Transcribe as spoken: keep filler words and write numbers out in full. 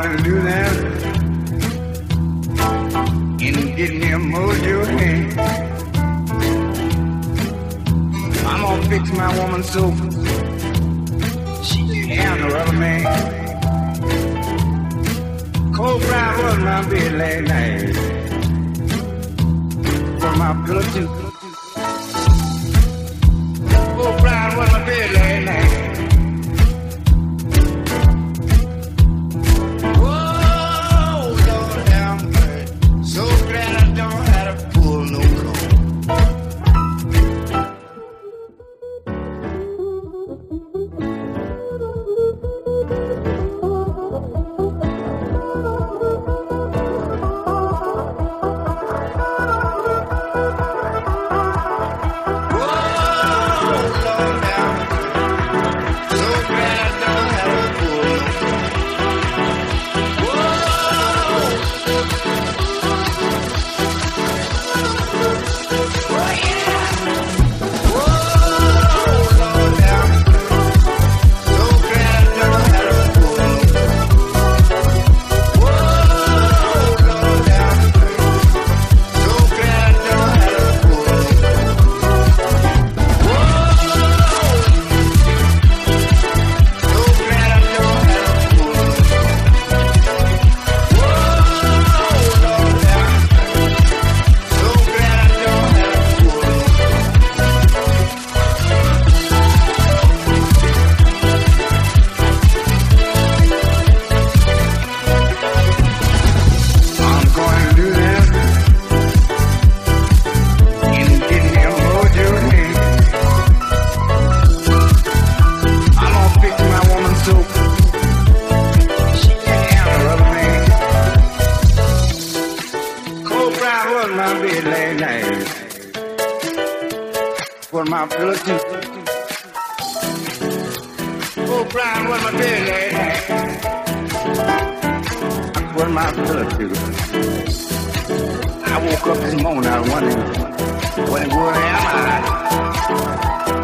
going to do that in getting me a mojo hand. I'm gonna fix my woman sofa. She can handle the other man. Cold brown was my bed last night. For my pillow too. Cold brown was my bed last night. I woke up this morning, I was wondering, what in the world am I?